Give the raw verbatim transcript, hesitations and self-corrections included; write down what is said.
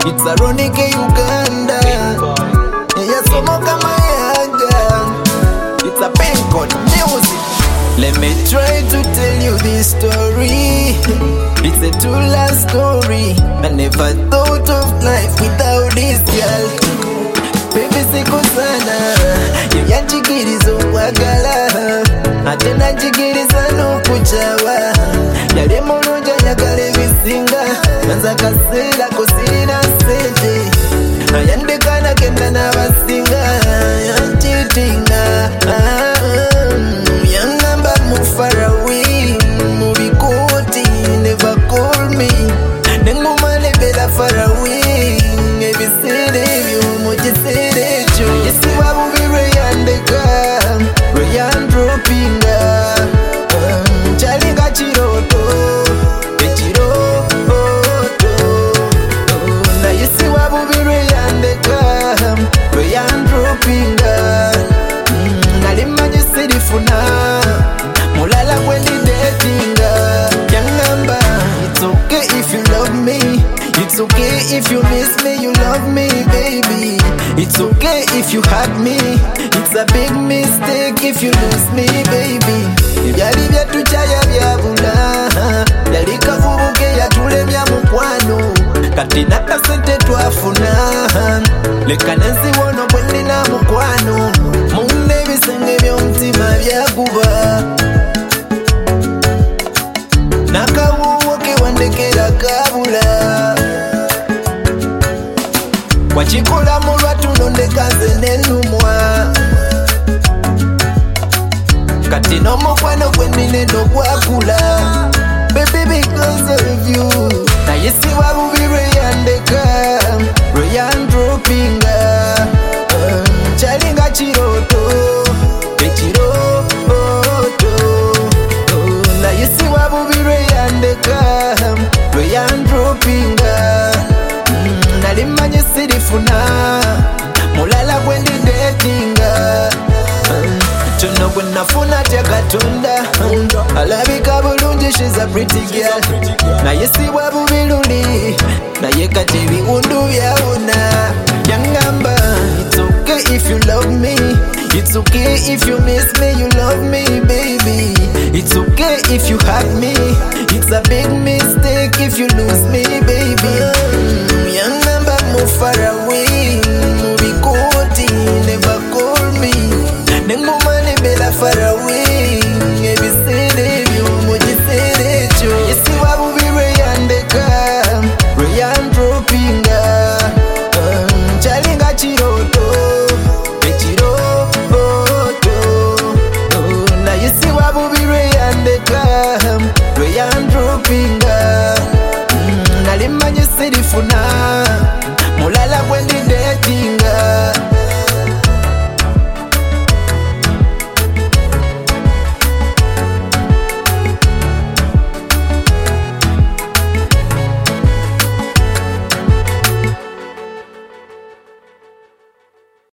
It's ironic Uganda. Yasomoka Mayaga. It's a pink on music. Let me try to tell you this story. It's a true love story. I never thought of life without this girl. Baby sikosana, yanjigiriza okwagala, ate nanjigiriza n'okujawa. Yali mulungi ayagala ebisinga, nanza akaseera ko sirina ssente. Ayandeka nagenda n'abasinga, yanchitinga. Yangamba mu far away, mu bikuuti, never call me. Nenguma nebera far away, ebiseera ebyo mu kiseera ekyo. Yesiba bubi lweyandeka, lweyandropinga. Kyalinga kirooto, ekirooto. Naye siba bubi lweyandeka, lweyandropinga. Nali mmanyi sirifuna mulala gwe ndidetinga. Yangamba, it's okay if you love me, it's okay if you miss me, you love me baby. It's okay if you hurt me, it's a big mistake if you lose me baby. Ebyali byatukyaya byabula, yali kavubuke yatulemya mukwano, kati nakasente twafuna, leka nensiwono bwe nnina mukwano. Munne ebisenge by'omutima byakuba, nakawuwo ke wandekera kabula. Wakikola mu lwatuno ndeka nze nennumwa, kati n'omukwano gwe nnina eno gwakula. Baby because of you. Naye siba bubi lweyandeka, lweyandropinga. Kyalinga kirooto, ekirooto. Naye siba bubi lweyandeka, lweyandropinga. Nali mmanyi sirifuna mulala gwe ndidetinga. Kyono gwe nafuna tya Katonda, alabika bulungi, she's a pretty girl. Naye sibwa bubi luli, naye kati ebiwundu byawona. Yangamba, it's okay if you love me, it's okay if you miss me, you love me baby. It's okay if you hurt me, it's a big mistake if you lose me